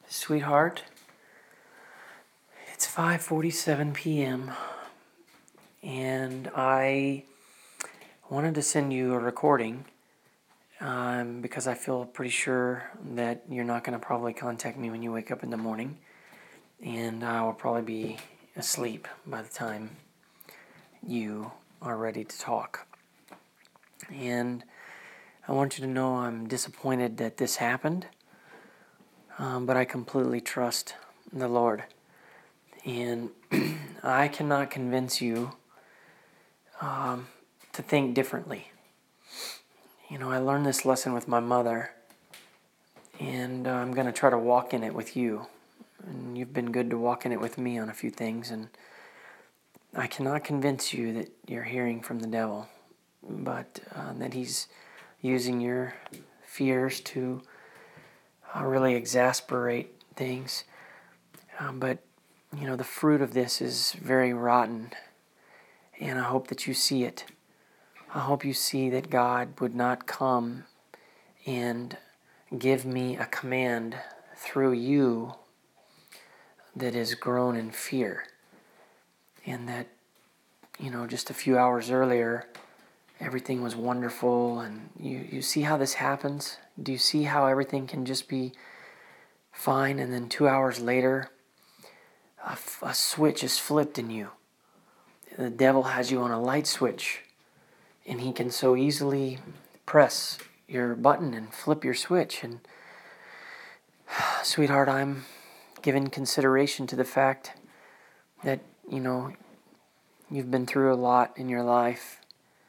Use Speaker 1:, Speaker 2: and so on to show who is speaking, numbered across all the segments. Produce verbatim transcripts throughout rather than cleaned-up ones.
Speaker 1: Sweetheart, it's five forty-seven p.m. and I wanted to send you a recording um, because I feel pretty sure that you're not going to probably contact me when you wake up in the morning, and I will probably be asleep by the time you are ready to talk. And I want you to know I'm disappointed that this happened, um, but I completely trust the Lord. And I cannot convince you um, to think differently. You know, I learned this lesson with my mother, and uh, I'm going to try to walk in it with you. And you've been good to walk in it with me on a few things, and I cannot convince you that you're hearing from the devil, but uh, that he's using your fears to uh, really exasperate things. Um, but, you know, the fruit of this is very rotten, and I hope that you see it. I hope you see that God would not come and give me a command through you that is grown in fear. And that, you know, just a few hours earlier, everything was wonderful. And you, you see how this happens? Do you see how everything can just be fine, and then two hours later, a, a switch is flipped in you? The devil has you on a light switch, and he can so easily press your button and flip your switch. And sweetheart, I'm giving consideration to the fact that, you know, you've been through a lot in your life.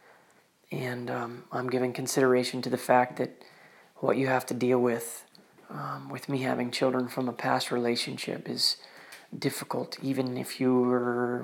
Speaker 1: And um, I'm giving consideration to the fact that what you have to deal with, um, with me having children from a past relationship, is difficult, even if you were,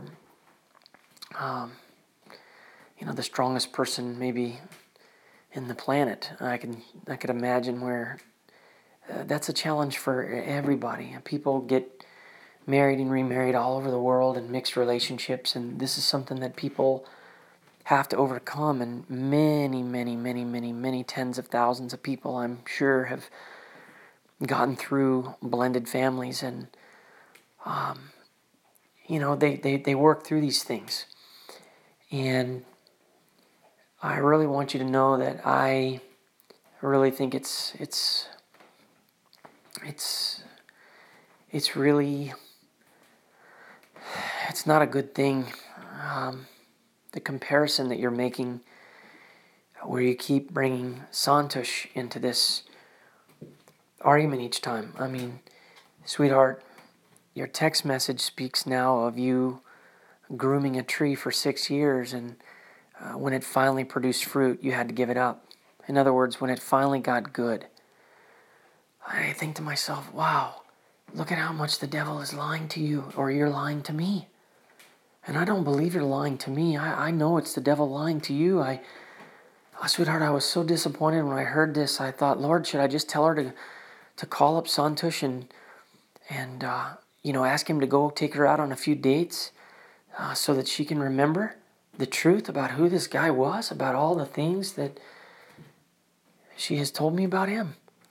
Speaker 1: um, you know, the strongest person maybe in the planet. I can I could imagine where uh, that's a challenge for everybody. People get married and remarried all over the world in mixed relationships, and this is something that people have to overcome, and many, many, many, many, many tens of thousands of people, I'm sure, have gotten through blended families, and um, you know, they, they, they work through these things. And I really want you to know that I really think it's it's it's it's really it's not a good thing. Um, the comparison that you're making, where you keep bringing Santosh into this argument each time. I mean, sweetheart, your text message speaks now of you grooming a tree for six years, and uh, when it finally produced fruit, you had to give it up. In other words, when it finally got good, I think to myself, wow, look at how much the devil is lying to you, or you're lying to me. And I don't believe you're lying to me. I, I know it's the devil lying to you. I, oh, sweetheart, I was so disappointed when I heard this. I thought, Lord, should I just tell her to, to call up Santosh and, and uh, you know, ask him to go take her out on a few dates uh, so that she can remember the truth about who this guy was, about all the things that she has told me about him.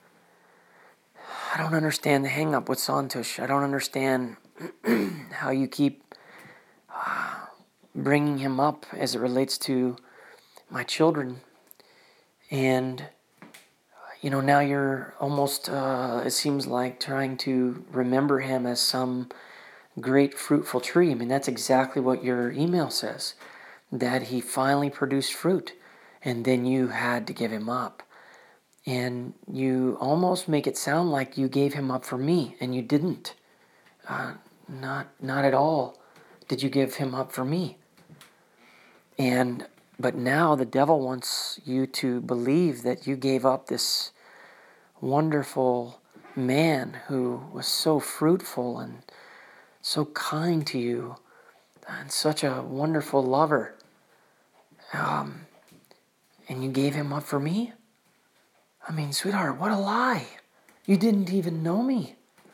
Speaker 1: I don't understand the hang-up with Santosh. I don't understand how you keep uh, bringing him up as it relates to my children. And, you know, now you're almost, uh, it seems like, trying to remember him as some great fruitful tree. I mean, that's exactly what your email says, that he finally produced fruit, and then you had to give him up. And you almost make it sound like you gave him up for me, and you didn't. Uh, not not at all did you give him up for me. And but now the devil wants you to believe that you gave up this wonderful man who was so fruitful and so kind to you and such a wonderful lover. Um, and you gave him up for me? I mean, sweetheart, what a lie. You didn't even know me.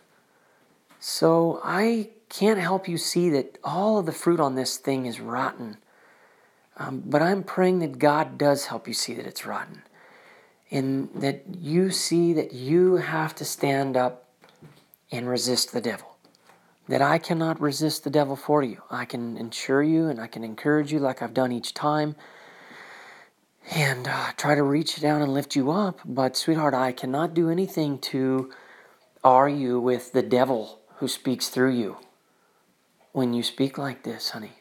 Speaker 1: So I can't help you see that all of the fruit on this thing is rotten. Um, but I'm praying that God does help you see that it's rotten. And that you see that you have to stand up and resist the devil. That I cannot resist the devil for you. I can ensure you and I can encourage you like I've done each time and uh, try to reach down and lift you up. But sweetheart, I cannot do anything to argue with the devil who speaks through you when you speak like this, honey.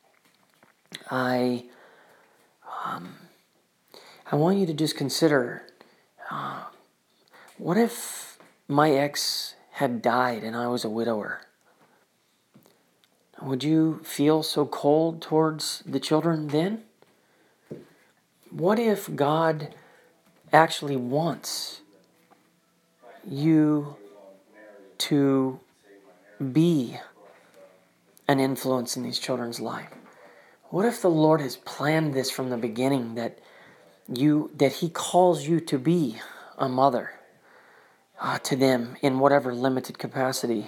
Speaker 1: I, um, I want you to just consider, uh, what if my ex had died and I was a widower? Would you feel so cold towards the children then? What if God actually wants you to be an influence in these children's life? What if the Lord has planned this from the beginning, that you that He calls you to be a mother uh, to them in whatever limited capacity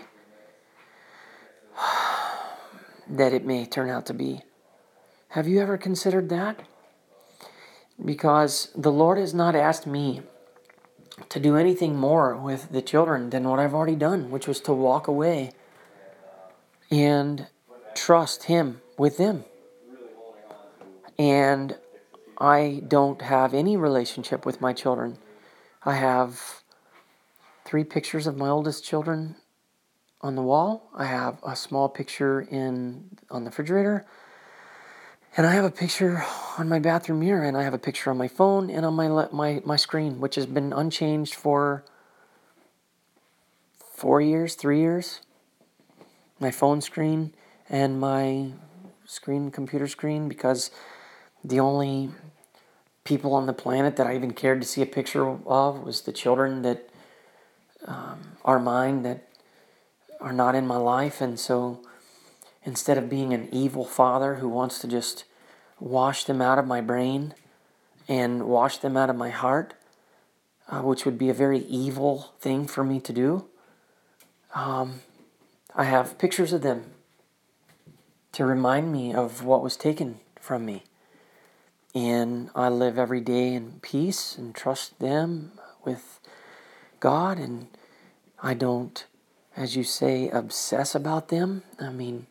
Speaker 1: that it may turn out to be? Have you ever considered that? Because the Lord has not asked me to do anything more with the children than what I've already done, which was to walk away and trust Him with them. And I don't have any relationship with my children. I have three pictures of my oldest children on the wall. I have a small picture in on the refrigerator. And I have a picture on my bathroom mirror, and I have a picture on my phone and on my my my screen, which has been unchanged for four years, three years. My phone screen and my screen, computer screen, because the only people on the planet that I even cared to see a picture of was the children that um, are mine, that are not in my life. And so instead of being an evil father who wants to just wash them out of my brain and wash them out of my heart, uh, which would be a very evil thing for me to do, um, I have pictures of them to remind me of what was taken from me. And I live every day in peace and trust them with God. And I don't, as you say, obsess about them. I mean,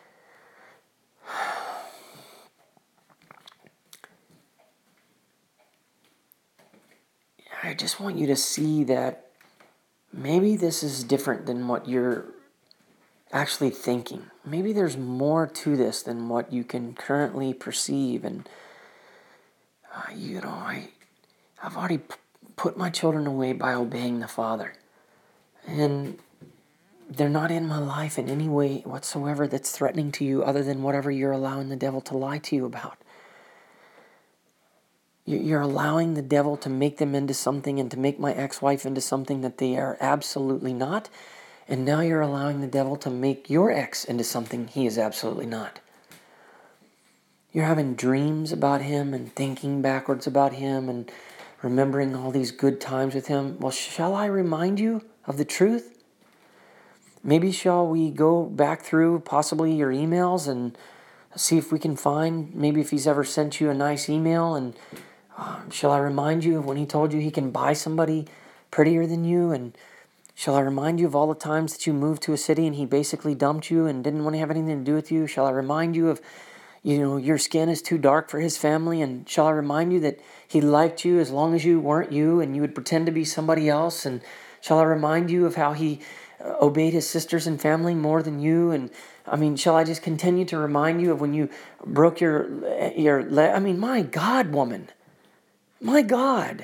Speaker 1: I just want you to see that maybe this is different than what you're actually thinking. Maybe there's more to this than what you can currently perceive. And, uh, you know, I, I've already p- put my children away by obeying the Father. And they're not in my life in any way whatsoever that's threatening to you other than whatever you're allowing the devil to lie to you about. You're allowing the devil to make them into something and to make my ex-wife into something that they are absolutely not. And now you're allowing the devil to make your ex into something he is absolutely not. You're having dreams about him and thinking backwards about him and remembering all these good times with him. Well, shall I remind you of the truth? Maybe shall we go back through possibly your emails and see if we can find, maybe if he's ever sent you a nice email, and um, shall I remind you of when he told you he can buy somebody prettier than you? And shall I remind you of all the times that you moved to a city and he basically dumped you and didn't want to have anything to do with you? Shall I remind you of, you know, your skin is too dark for his family? And shall I remind you that he liked you as long as you weren't you and you would pretend to be somebody else? And shall I remind you of how he uh, obeyed his sisters and family more than you? And I mean, shall I just continue to remind you of when you broke your your leg? I mean, my God, woman. My God.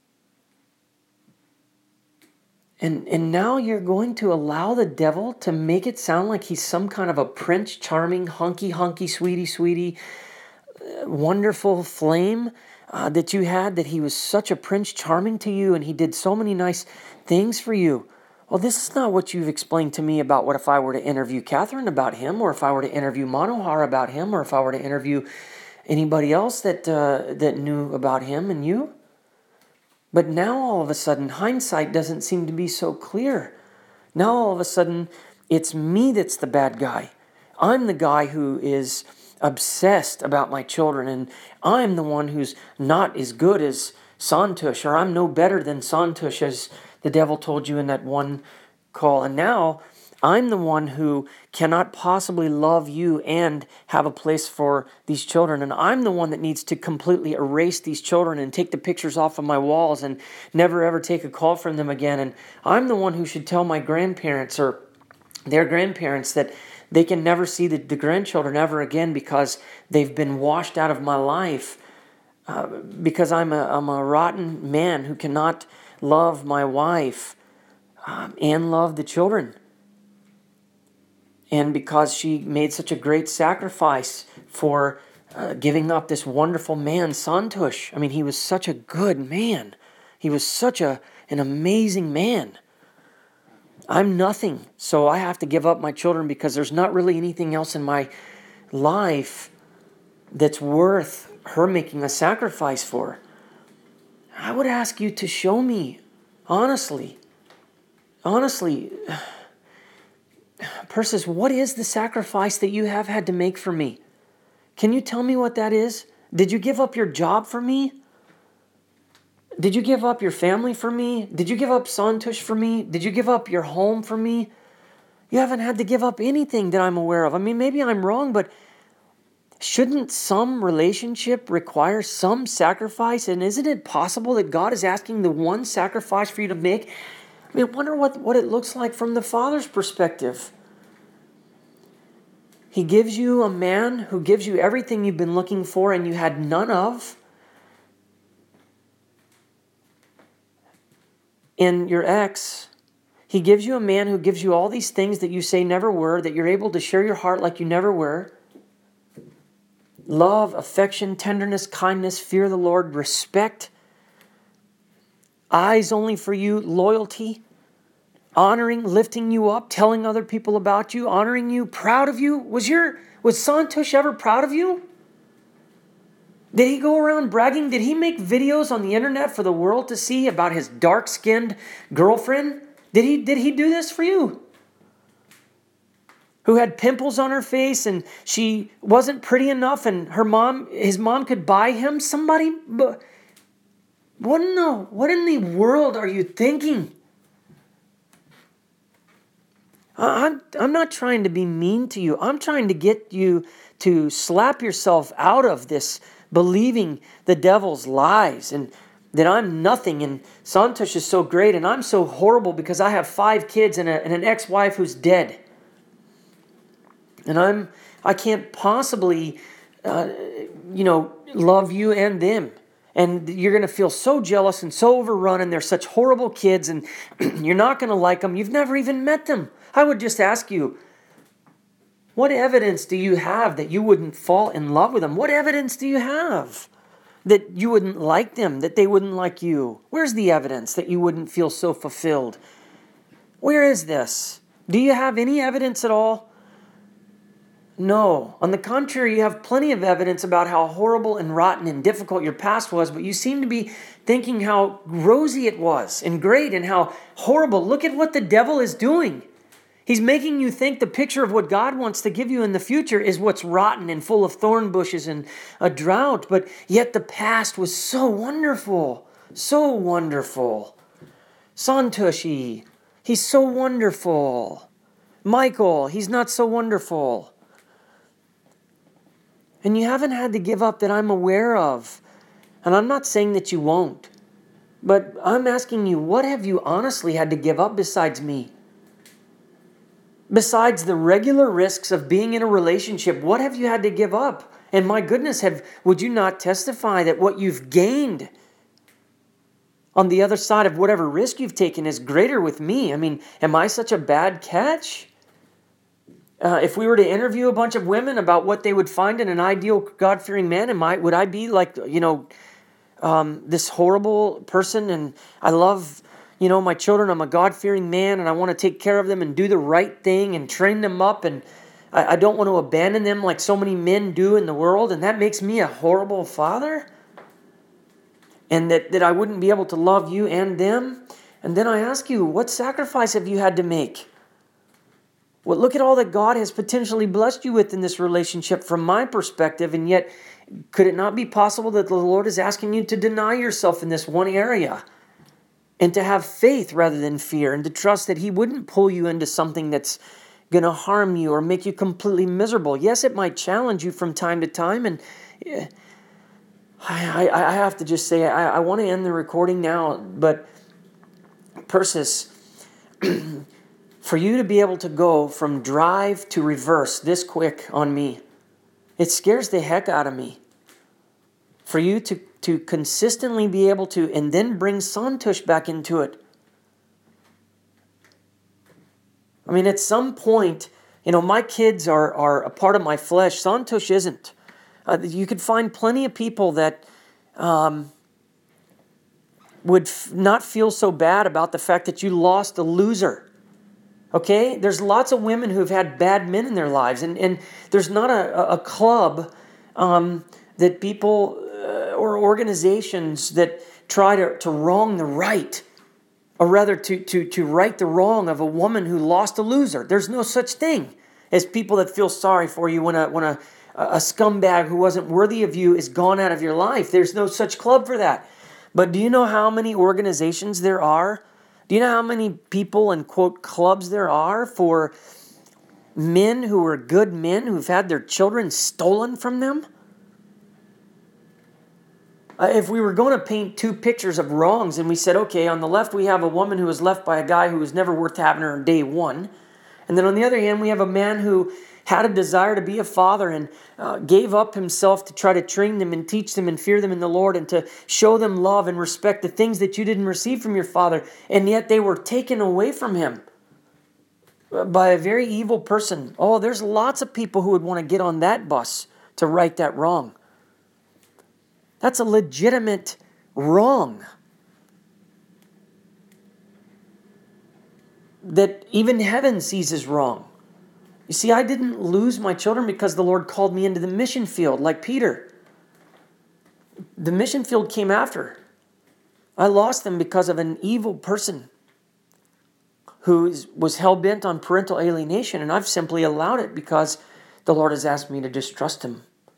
Speaker 1: And and now you're going to allow the devil to make it sound like he's some kind of a Prince Charming, hunky, hunky, sweetie, sweetie, uh, wonderful flame uh, that you had, that he was such a Prince Charming to you and he did so many nice things for you. Well, this is not what you've explained to me about what if I were to interview Catherine about him, or if I were to interview Manohar about him, or if I were to interview anybody else that uh, that knew about him and you. But now all of a sudden, hindsight doesn't seem to be so clear. Now all of a sudden, it's me that's the bad guy. I'm the guy who is obsessed about my children, and I'm the one who's not as good as Santush, or I'm no better than Santush, as the devil told you in that one call. And now I'm the one who cannot possibly love you and have a place for these children. And I'm the one that needs to completely erase these children and take the pictures off of my walls and never ever take a call from them again. And I'm the one who should tell my grandparents or their grandparents that they can never see the, the grandchildren ever again because they've been washed out of my life. Uh, because I'm a, I'm a rotten man who cannot love my wife um, and love the children. And because she made such a great sacrifice for uh, giving up this wonderful man, Santosh. I mean, he was such a good man. He was such a an amazing man. I'm nothing, so I have to give up my children because there's not really anything else in my life that's worth her making a sacrifice for. I would ask you to show me, honestly, honestly, Persis, what is the sacrifice that you have had to make for me? Can you tell me what that is? Did you give up your job for me? Did you give up your family for me? Did you give up Santosh for me? Did you give up your home for me? You haven't had to give up anything that I'm aware of. I mean, maybe I'm wrong, but shouldn't some relationship require some sacrifice? And isn't it possible that God is asking the one sacrifice for you to make? I mean, I wonder what, what it looks like from the Father's perspective. He gives you a man who gives you everything you've been looking for and you had none of. In your ex, he gives you a man who gives you all these things that you say never were, that you're able to share your heart like you never were. Love, affection, tenderness, kindness, fear of the Lord, respect, eyes only for you, loyalty, honoring, lifting you up, telling other people about you, honoring you, proud of you. Was your was Santosh ever proud of you? Did he go around bragging? Did he make videos on the internet for the world to see about his dark-skinned girlfriend? Did he did he do this for you? Who had pimples on her face and she wasn't pretty enough and her mom, his mom could buy him somebody? What in the, what in the world are you thinking? I'm, I'm not trying to be mean to you. I'm trying to get you to slap yourself out of this believing the devil's lies and that I'm nothing and Santosh is so great and I'm so horrible because I have five kids and, a, and an ex-wife who's dead. And I'm, I can't possibly, uh, you know, love you and them. And you're going to feel so jealous and so overrun and they're such horrible kids and you're not going to like them. You've never even met them. I would just ask you, what evidence do you have that you wouldn't fall in love with them? What evidence do you have that you wouldn't like them, that they wouldn't like you? Where's the evidence that you wouldn't feel so fulfilled? Where is this? Do you have any evidence at all? No. On the contrary, you have plenty of evidence about how horrible and rotten and difficult your past was, but you seem to be thinking how rosy it was and great and how horrible. Look at what the devil is doing. He's making you think the picture of what God wants to give you in the future is what's rotten and full of thorn bushes and a drought, but yet the past was so wonderful, so wonderful. Santoshi, he's so wonderful. Michael, he's not so wonderful. And you haven't had to give up that I'm aware of. And I'm not saying that you won't. But I'm asking you, what have you honestly had to give up besides me? Besides the regular risks of being in a relationship, what have you had to give up? And my goodness, have would you not testify that what you've gained on the other side of whatever risk you've taken is greater with me? I mean, am I such a bad catch? Uh, if we were to interview a bunch of women about what they would find in an ideal God-fearing man, am I, would I be like, you know, um, this horrible person? And I love, you know, my children. I'm a God-fearing man and I want to take care of them and do the right thing and train them up. And I, I don't want to abandon them like so many men do in the world. And that makes me a horrible father. And that, that I wouldn't be able to love you and them. And then I ask you, what sacrifice have you had to make? Well, look at all that God has potentially blessed you with in this relationship from my perspective, and yet could it not be possible that the Lord is asking you to deny yourself in this one area? and to have faith rather than fear, and to trust that he wouldn't pull you into something that's going to harm you or make you completely miserable. Yes, it might challenge you from time to time, and I, I, I have to just say, I, I want to end the recording now, but Persis, for you to be able to go from drive to reverse this quick on me, it scares the heck out of me. For you to, to consistently be able to, and then bring Santush back into it. I mean, at some point, you know, my kids are, are a part of my flesh. Santush isn't. Uh, you could find plenty of people that um, would f- not feel so bad about the fact that you lost a loser. Okay? There's lots of women who've had bad men in their lives, and, and there's not a, a club um, that people uh, or organizations that try to, to wrong the right, or rather to, to, to right the wrong of a woman who lost a loser. There's no such thing as people that feel sorry for you when a, when a, a scumbag who wasn't worthy of you is gone out of your life. There's no such club for that. But do you know how many organizations there are? Do you know how many people and, quote, clubs there are for men who are good men who've had their children stolen from them? Uh, if we were going to paint two pictures of wrongs and we said, okay, on the left we have a woman who was left by a guy who was never worth having her on day one. And then on the other hand, we have a man who had a desire to be a father and uh, gave up himself to try to train them and teach them and fear them in the Lord and to show them love and respect, the things that you didn't receive from your father. And yet they were taken away from him by a very evil person. Oh, there's lots of people who would want to get on that bus to right that wrong. That's a legitimate wrong that even heaven sees as wrong. You see, I didn't lose my children because the Lord called me into the mission field like Peter. The mission field came after. I lost them because of an evil person who was hell-bent on parental alienation, and I've simply allowed it because the Lord has asked me to distrust him.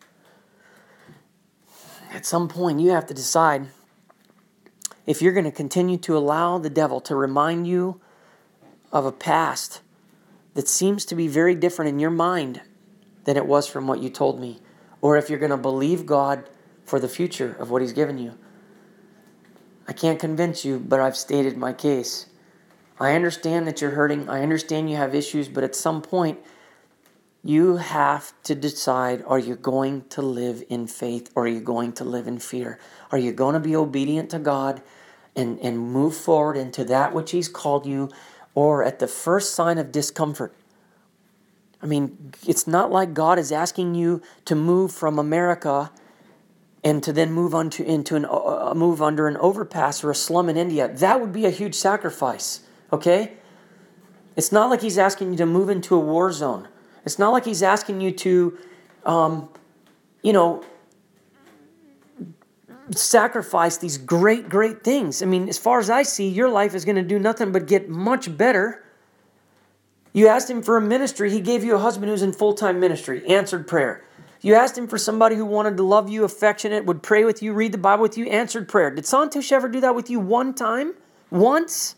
Speaker 1: At some point, you have to decide if you're going to continue to allow the devil to remind you of a past that seems to be very different in your mind than it was from what you told me, or if you're going to believe God for the future of what he's given you. I can't convince you, but I've stated my case. I understand that you're hurting. I understand you have issues, but at some point, you have to decide, are you going to live in faith or are you going to live in fear? Are you going to be obedient to God and, and move forward into that which he's called you, or at the first sign of discomfort? I mean, it's not like God is asking you to move from America and to then move on to, into an, uh, move under an overpass or a slum in India. That would be a huge sacrifice, okay? It's not like he's asking you to move into a war zone. It's not like he's asking you to, um, you know, sacrifice these great, great things. I mean, as far as I see, your life is going to do nothing but get much better. You asked him for a ministry. He gave you a husband who's in full-time ministry, answered prayer. You asked him for somebody who wanted to love you, affectionate, would pray with you, read the Bible with you, answered prayer. Did Santush ever do that with you one time? Once?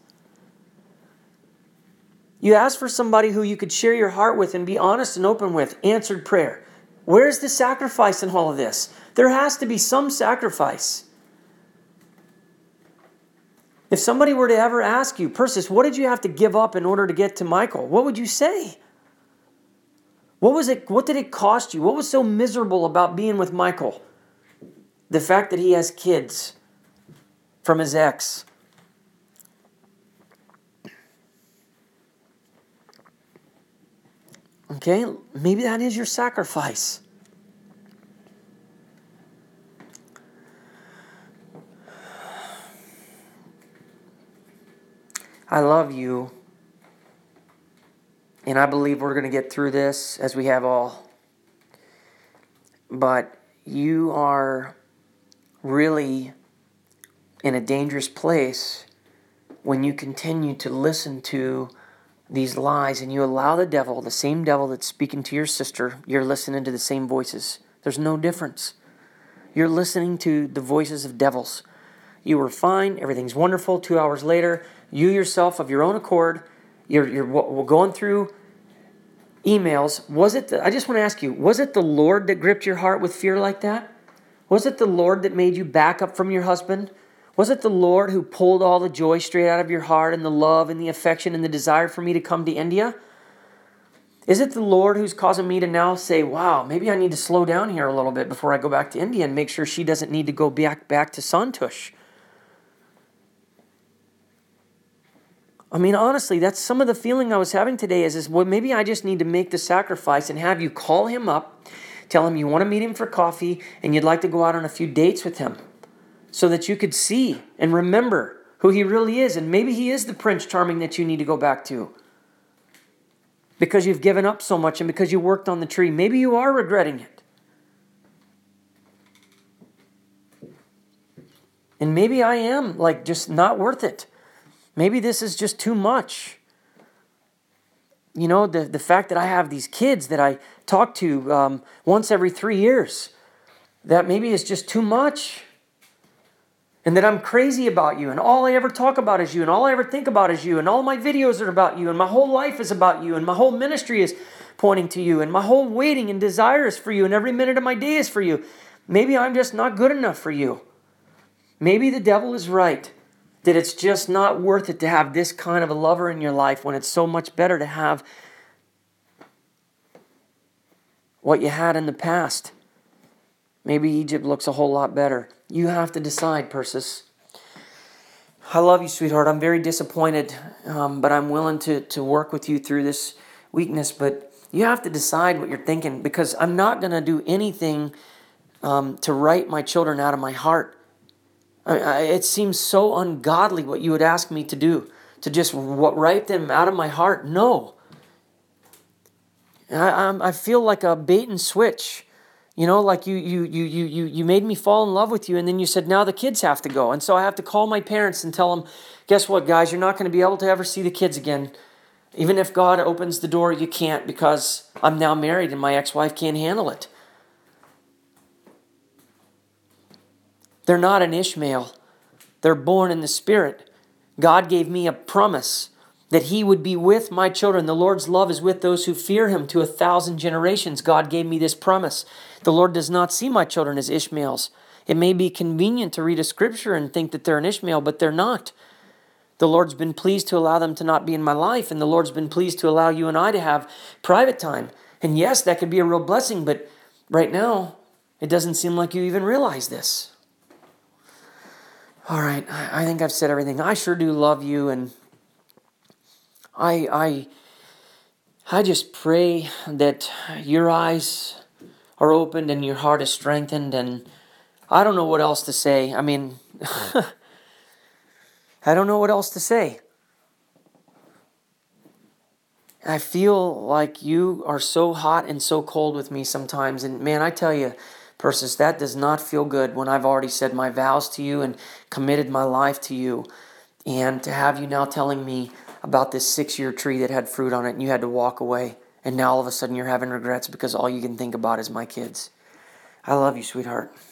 Speaker 1: You asked for somebody who you could share your heart with and be honest and open with, answered prayer. Where's the sacrifice in all of this? There has to be some sacrifice. If somebody were to ever ask you, Persis, what did you have to give up in order to get to Michael? What would you say? What was it? What did it cost you? What was so miserable about being with Michael? The fact that he has kids from his ex. Okay, maybe that is your sacrifice. I love you, and I believe we're going to get through this as we have all. But you are really in a dangerous place when you continue to listen to these lies and you allow the devil, the same devil that's speaking to your sister, you're listening to the same voices. There's no difference. You're listening to the voices of devils. You were fine. Everything's wonderful. Two hours later, you yourself, of your own accord, you're, you're going through emails. Was it, the, I just want to ask you, was it the Lord that gripped your heart with fear like that? Was it the Lord that made you back up from your husband? Was it the Lord who pulled all the joy straight out of your heart and the love and the affection and the desire for me to come to India? Is it the Lord who's causing me to now say, wow, maybe I need to slow down here a little bit before I go back to India and make sure she doesn't need to go back, back to Santush? I mean, honestly, that's some of the feeling I was having today is, is well, maybe I just need to make the sacrifice and have you call him up, tell him you want to meet him for coffee and you'd like to go out on a few dates with him so that you could see and remember who he really is. And maybe he is the Prince Charming that you need to go back to because you've given up so much and because you worked on the tree. Maybe you are regretting it. And maybe I am like just not worth it. Maybe this is just too much. You know, the, the fact that I have these kids that I talk to um, once every three years, that maybe is just too much. And that I'm crazy about you, and all I ever talk about is you, and all I ever think about is you, and all my videos are about you, and my whole life is about you, and my whole ministry is pointing to you, and my whole waiting and desire is for you, and every minute of my day is for you. Maybe I'm just not good enough for you. Maybe the devil is right, that it's just not worth it to have this kind of a lover in your life when it's so much better to have what you had in the past. Maybe Egypt looks a whole lot better. You have to decide, Persis. I love you, sweetheart. I'm very disappointed, um, but I'm willing to, to work with you through this weakness. But you have to decide what you're thinking, because I'm not going to do anything um, to write my children out of my heart. I, I, it seems so ungodly what you would ask me to do, to just write them out of my heart. No. I, I'm, I feel like a bait and switch. You know, like you, you, you, you, you, you made me fall in love with you, and then you said, now the kids have to go. And so I have to call my parents and tell them, guess what, guys, you're not going to be able to ever see the kids again. Even if God opens the door, you can't, because I'm now married and my ex-wife can't handle it. They're not an Ishmael. They're born in the Spirit. God gave me a promise that he would be with my children. The Lord's love is with those who fear him to a thousand generations. God gave me this promise. The Lord does not see my children as Ishmaels. It may be convenient to read a scripture and think that they're an Ishmael, but they're not. The Lord's been pleased to allow them to not be in my life, and the Lord's been pleased to allow you and I to have private time. And yes, that could be a real blessing, but right now, it doesn't seem like you even realize this. All right, I think I've said everything. I sure do love you, and I, I, I just pray that your eyes are opened and your heart is strengthened, and I don't know what else to say. I mean, I don't know what else to say. I feel like you are so hot and so cold with me sometimes, and man, I tell you, Persis, that does not feel good when I've already said my vows to you and committed my life to you, and to have you now telling me about this six-year tree that had fruit on it and you had to walk away, and now all of a sudden you're having regrets because all you can think about is my kids. I love you, sweetheart.